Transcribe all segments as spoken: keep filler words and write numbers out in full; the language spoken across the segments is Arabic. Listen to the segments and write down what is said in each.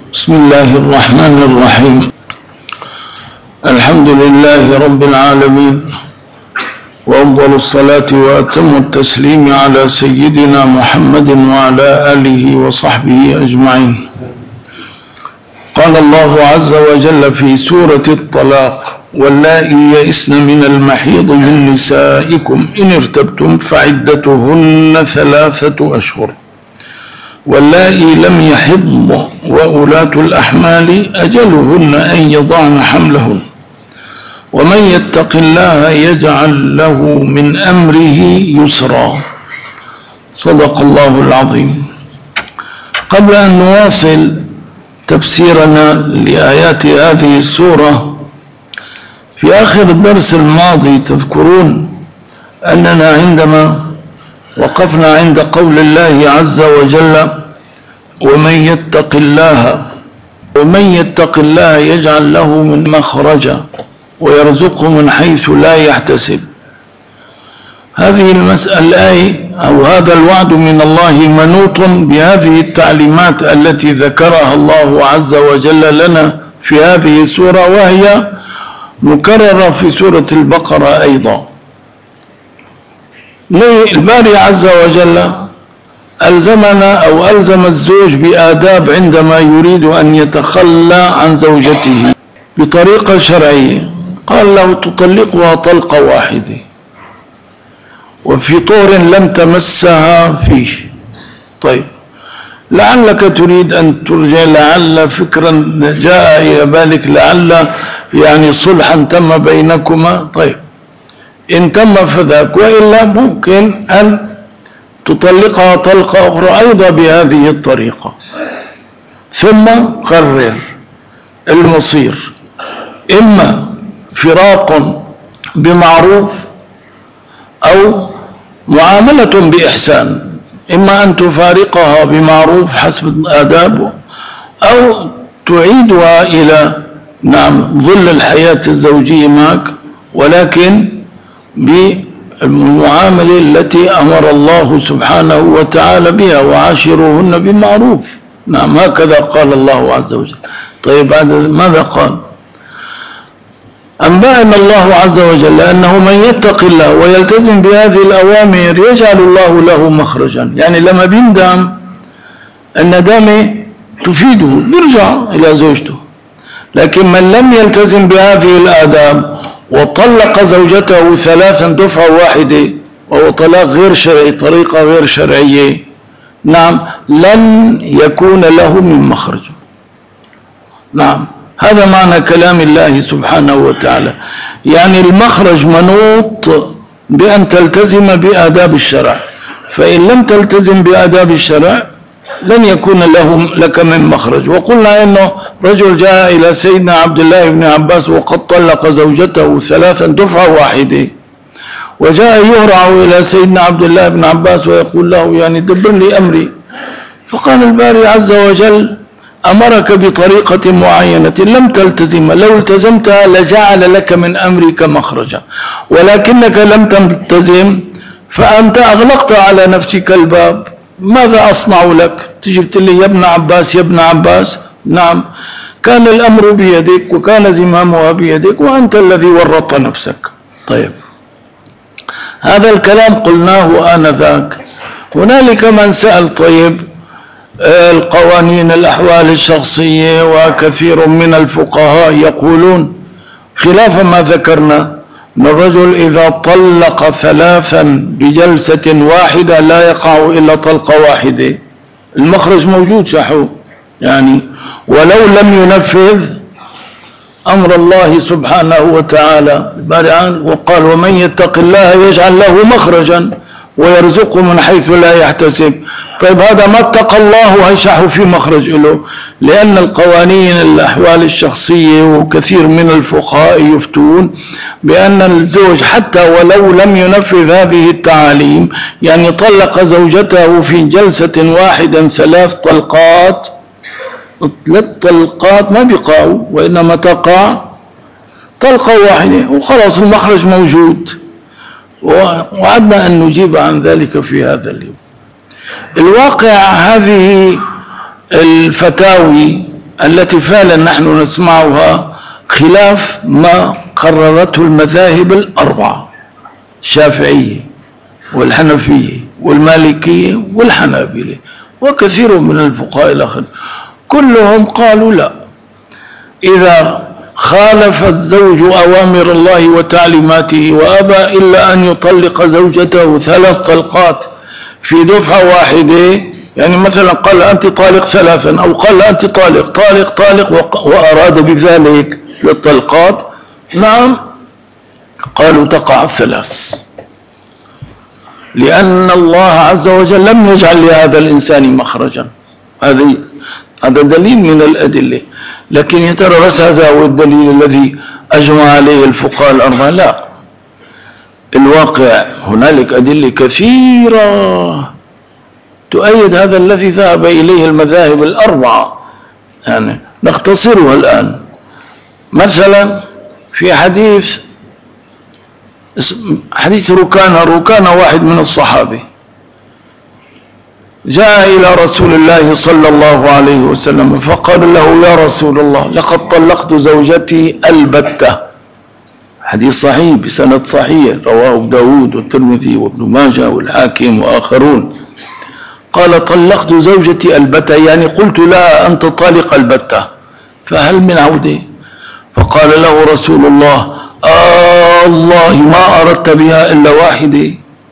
بسم الله الرحمن الرحيم. الحمد لله رب العالمين، وأفضل الصلاة وأتم التسليم على سيدنا محمد وعلى آله وصحبه أجمعين. قال الله عز وجل في سورة الطلاق: واللائي يئسن من المحيض من نسائكم إن ارتبتم فعدتهن ثلاثة أشهر واللائي لم يحضن وأولاة الأحمال أجلهن أن يضعن حملهن ومن يتق الله يجعل له من أمره يسرا. صدق الله العظيم. قبل أن نواصل تفسيرنا لآيات هذه السورة، في آخر الدرس الماضي تذكرون أننا عندما وقفنا عند قول الله عز وجل: ومن يتق الله ومن يتق الله يجعل له من مخرجا ويرزقه من حيث لا يحتسب. هذه المسألة الآية أو هذا الوعد من الله منوط بهذه التعليمات التي ذكرها الله عز وجل لنا في هذه السورة، وهي مكررة في سورة البقرة أيضا. الباري عز وجل ألزمنا أو ألزم الزوج بآداب عندما يريد أن يتخلى عن زوجته بطريقة شرعية. قال له: تطلقها طلقة واحدة وفي طور لم تمسها فيه. طيب، لعلك تريد أن ترجع، لعل فكرا جاء إلى بالك، لعل يعني صلحا تم بينكما. طيب، إن تم فذاك، وإلا ممكن أن تطلقها طلقة أخرى أيضا بهذه الطريقة، ثم قرر المصير: إما فراق بمعروف أو معاملة بإحسان، إما أن تفارقها بمعروف حسب الآداب أو تعيدها إلى نعم ظل الحياة الزوجية معك، ولكن بالمعاملة التي أمر الله سبحانه وتعالى بها: وعاشروهن بمعروف. نعم، هكذا قال الله عز وجل. طيب، ماذا قال؟ أنبأنا الله عز وجل أنه من يتق الله ويلتزم بهذه الأوامر يجعل الله له مخرجا. يعني لما بيندم الندامة تفيده، بيرجع إلى زوجته. لكن من لم يلتزم بهذه الآداب وطلق زوجته ثلاثا دفعة واحدة، وهو طلاق غير شرعي، طريقة غير شرعية، نعم، لن يكون له من مخرج. نعم، هذا معنى كلام الله سبحانه وتعالى. يعني المخرج منوط بأن تلتزم بآداب الشرع، فإن لم تلتزم بآداب الشرع لن يكون لهم لك من مخرج. وقلنا إنه رجل جاء إلى سيدنا عبد الله بن عباس وقد طلق زوجته ثلاثا دفعة واحدة، وجاء يهرع إلى سيدنا عبد الله بن عباس ويقول له: يعني دبر لي أمري. فقال الباري عز وجل: أمرك بطريقة معينة لم تلتزمها، لو التزمتها لجعل لك من أمرك مخرجا، ولكنك لم تلتزم فأنت أغلقت على نفسك الباب. ماذا أصنع لك؟ تجبت لي يا ابن عباس يا ابن عباس. نعم، كان الأمر بيدك وكان زمامها بيدك وأنت الذي ورطت نفسك. طيب، هذا الكلام قلناه آنذاك. هنالك من سأل: طيب، القوانين الأحوال الشخصية وكثير من الفقهاء يقولون خلاف ما ذكرنا، أن الرجل إذا طلق ثلاثا بجلسة واحدة لا يقع إلا طلقة واحدة. المخرج موجود شحو، يعني ولو لم ينفذ أمر الله سبحانه وتعالى. وقال: ومن يتق الله يجعل له مخرجا ويرزقه من حيث لا يحتسب. طيب، هذا ما اتقى الله هيشح في مخرج له، لأن القوانين الأحوال الشخصية وكثير من الفقهاء يفتون بأن الزوج حتى ولو لم ينفذ هذه التعاليم، يعني طلق زوجته في جلسة واحدة ثلاث طلقات، ثلاث طلقات ما بيقعوا، وإنما تقع طلقة واحدة وخلاص المخرج موجود. وعدنا أن نجيب عن ذلك في هذا اليوم. الواقع هذه الفتاوي التي فعلا نحن نسمعها خلاف ما قررته المذاهب الأربعة، الشافعية والحنفية والمالكية والحنابلة وكثير من الفقهاء الآخرين، كلهم قالوا لا، إذا خالف الزوج أوامر الله وتعليماته وأبى إلا أن يطلق زوجته ثلاث طلقات في دفعة واحدة، يعني مثلا قال أنت طالق ثلاثا أو قال أنت طالق طالق طالق وأراد بذلك للطلقات، نعم قالوا تقع الثلاث، لأن الله عز وجل لم يجعل لهذا الإنسان مخرجا. هذا هذا دليل من الأدلة، لكن يا ترى بس هذا هو الدليل الذي أجمع عليه الفقهاء الأربعة؟ لا، الواقع هنالك أدلة كثيرة تؤيد هذا الذي ذهب إليه المذاهب الأربعة، يعني نختصرها الآن. مثلا في حديث حديث ركانة ركانة واحد من الصحابة جاء إلى رسول الله صلى الله عليه وسلم فقال له: يا رسول الله، لقد طلقت زوجتي البتة. حديث صحيح بسند صحيح رواه ابو داود والترمذي وابن ماجه والحاكم وآخرون. قال: طلقت زوجتي البتة، يعني قلت لا أنت طالق البتة، فهل من عودة؟ فقال له رسول الله: آه الله ما أردت بها إلا واحدة.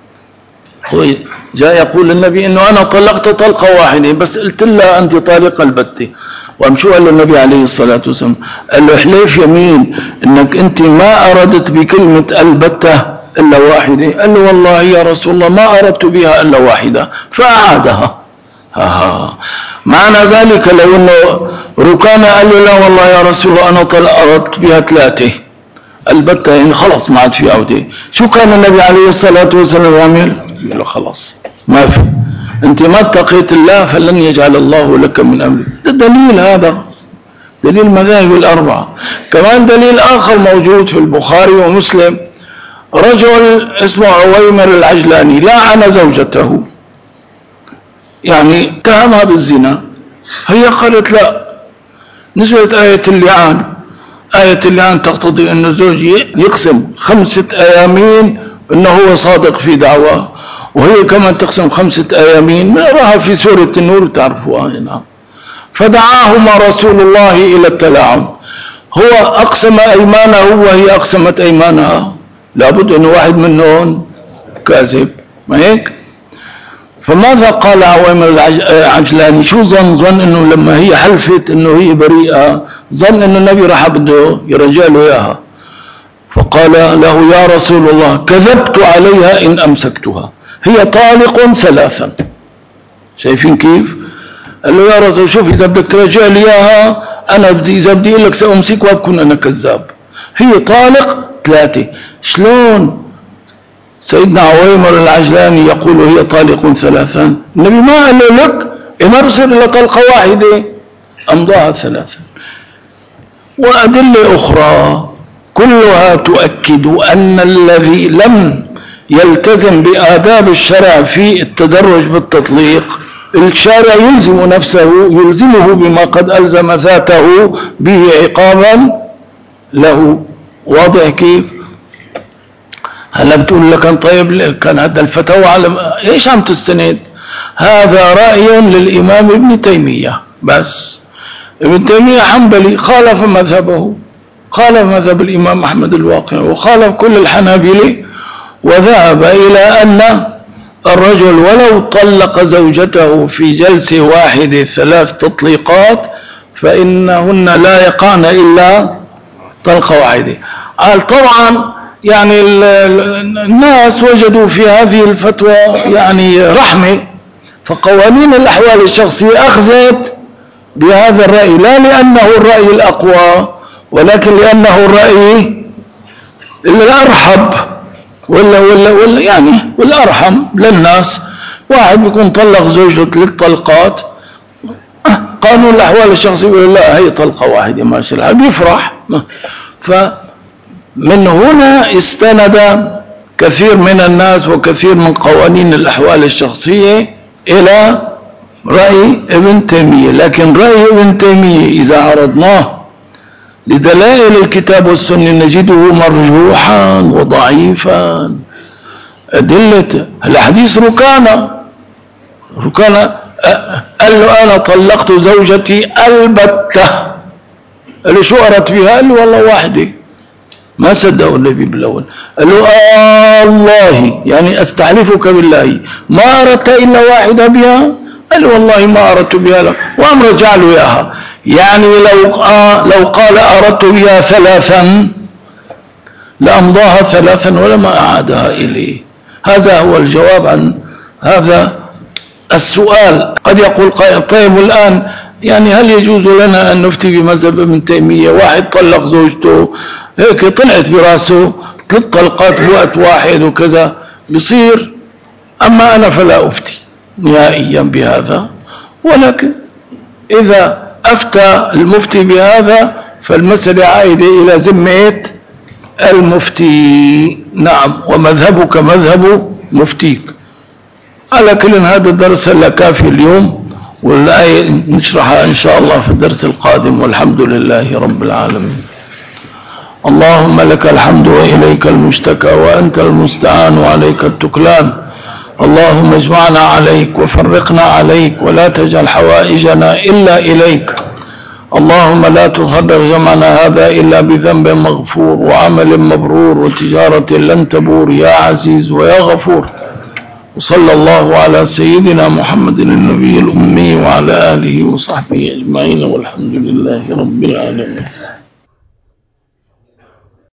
جاء يقول النبي إنه أنا طلقت طلقة واحدة بس قلت لها أنت طالق البتة. وامشوا قال له النبي عليه الصلاة والسلام، قال له: حليف يمين إنك أنت ما أردت بكلمة البتة إلا واحدة. قال له: والله يا رسول الله ما أردت بها إلا واحدة، فأعادها. ها معنى ذلك لو أنه ركانة قال له: لا والله يا رسول الله أنا أردت بها ثلاثة البتة، يعني خلاص ما عاد في عودة. شو كان النبي عليه الصلاة والسلام يعمل؟ يقول له: خلاص ما في، أنت ما اتقيت الله فلن يجعل الله لك من أمرك. ده دليل، هذا دليل مذاهب الأربعة. كمان دليل آخر موجود في البخاري ومسلم، رجل اسمه عويمر العجلاني لعن زوجته، يعني اتهمها بالزنا، هي قالت لا. نزلت آية اللعان، آية اللعان تقتضي أن الزوج يقسم خمسة أيامين أنه هو صادق في دعواه، وهي كمان تقسم خمسة أيامين، نراها في سورة النور تعرفوها هنا. فدعاهما رسول الله إلى التلاعن، هو أقسم أيمانه وهي أقسمت أيمانها، لابد أن واحد منهم كاذب، ما هيك؟ فماذا قال عويمر العجلاني؟ شو ظن؟ ظن أنه لما هي حلفت أنه هي بريئة، ظن أنه النبي راح بده يرجع له إياها، فقال له: يا رسول الله كذبت عليها إن أمسكتها، هي طالق ثلاثا. شايفين كيف؟ قال له: يا رسول شوف إذا بدك ترجع لي إياها أنا بدي، إذا بدي أقول لك سأمسكها بكون أنا كذاب، هي طالق ثلاثة. شلون سيدنا عويمر العجلاني يقول هي طالق ثلاثا؟ النبي ما قال له لك إن أرسل إلى طلقة واحدة، أمضاها ثلاثا. وأدلة أخرى كلها تؤكد أن الذي لم يلتزم بآداب الشرع في التدرج بالتطليق، الشارع يلزم نفسه، يلزمه بما قد ألزم ذاته به عقابا له. واضح كيف؟ هلا بتقول لك طيب كان هذا الفتوى على ايش عم تستند؟ هذا رأي للإمام ابن تيمية بس. ابن تيمية حنبلي، خالف مذهبه، خالف مذهب الإمام أحمد الواقع، وخالف كل الحنابلة، وذهب إلى أن الرجل ولو طلق زوجته في جلسة واحدة ثلاث تطليقات فإنهن لا يقعن إلا طلقة واحدة. قال طبعا يعني الناس وجدوا في هذه الفتوى يعني رحمة، فقوانين الأحوال الشخصية أخذت بهذا الرأي، لا لأنه الرأي الأقوى ولكن لأنه الرأي الأرحب ولا ولا ولا يعني والأرحم للناس. واحد بيكون طلق زوجته ثلاث طلقات، قانون الأحوال الشخصية يقول لا هي طلقة واحدة ما شاء الله، بيفرح. فمن هنا استند كثير من الناس وكثير من قوانين الأحوال الشخصية إلى رأي ابن تيمية. لكن رأي ابن تيمية إذا عرضناه لدلائل الكتاب والسنة نجده مرجوحا وضعيفا. أدلة الحديث ركانة ركانة قال له أنا طلقت زوجتي البتة، قال له شو أردت بها؟ قال له والله واحدة. ما صدقوا النبي بالأول، قال له آه الله يعني أستحلفك بالله ما أردت إلا واحدة بها؟ قال له والله ما أردت بها له. وأم رجع له إياها، يعني لو آه لو قال أردت بها ثلاثا لأمضاها ثلاثا ولما أعادها إليه. هذا هو الجواب عن هذا السؤال. قد يقول قائل طيب الآن يعني هل يجوز لنا أن نفتي بمذهب ابن تيمية؟ واحد طلق زوجته هيك طلعت براسه ثلاث طلقات بوقت واحد وكذا بصير. أما أنا فلا أفتي نهائيا بهذا، ولكن إذا أفتى المفتي بهذا فالمسألة عائدة إلى ذمة المفتي. نعم، ومذهبك مذهب مفتيك. على كل هذا الدرس هلا كافي اليوم، والآية نشرحها إن شاء الله في الدرس القادم، والحمد لله رب العالمين. اللهم لك الحمد وإليك المشتكى وأنت المستعان وعليك التكلان. اللهم اجمعنا عليك وفرقنا عليك ولا تجعل حوائجنا إلا إليك. اللهم لا تفرق جمعنا هذا إلا بذنب مغفور وعمل مبرور وتجارة لن تبور يا عزيز ويا غفور. وصلى الله على سيدنا محمد النبي الأمي وعلى آله وصحبه أجمعين، والحمد لله رب العالمين.